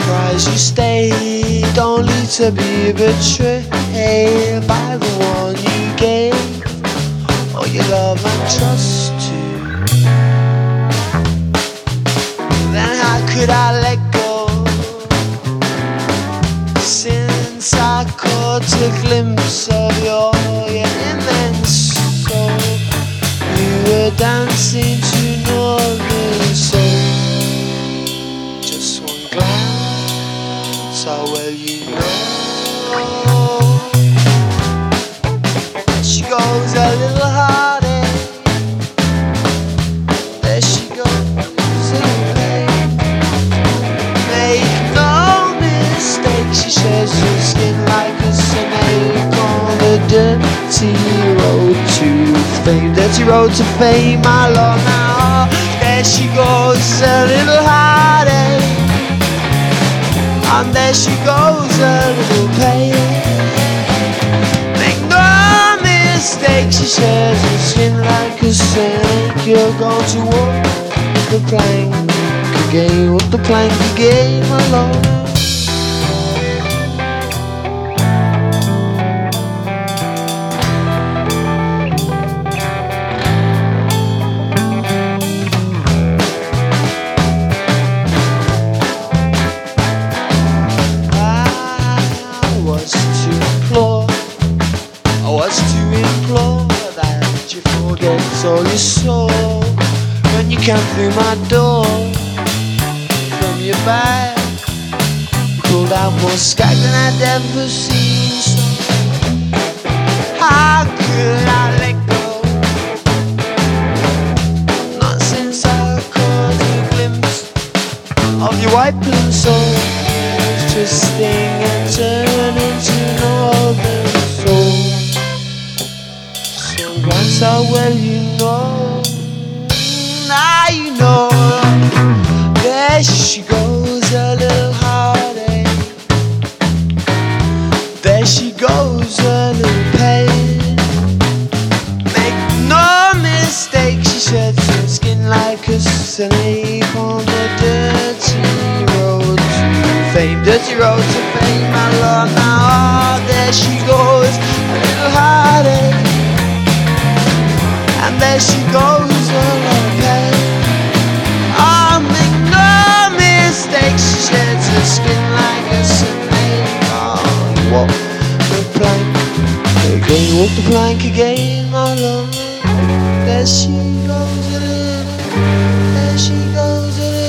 surprised you stayed, only to be betrayed by the one you gave all your love and trust to. Then how could I let go, since I caught a glimpse of your immense soul? You were dancing to northern soul. Just one glance, how well you know. She goes a little heartache. There she goes in pain. Make no mistake, she shares her skin like a snake on the dirty road to fame. Dirty road to fame, my love. Now there she goes, a little heartache, and there she goes, a little pain. Make no mistake, she shares her skin like a snake. You're going to walk the plank again, walk the plank again, my love. That you forget all you saw when you came through my door. From your bag you pulled out more skag than I'd ever seen. So how could I let go? Not since I caught a glimpse of your white plume soul, twisting and turning to northern soul. That's how well you know. Now you know. There she goes, a little heartache. There she goes, a little pain. Make no mistake, she sheds her skin like a snake on the dirty road to fame. Dirty road to fame, my love. Now there she goes, a little heartache. And there she goes, a little pain. Oh, make no mistake, she sheds her skin like a snake. Oh, you walk the plank again, walk the plank again, my love. There she goes, a little, there she goes, a little.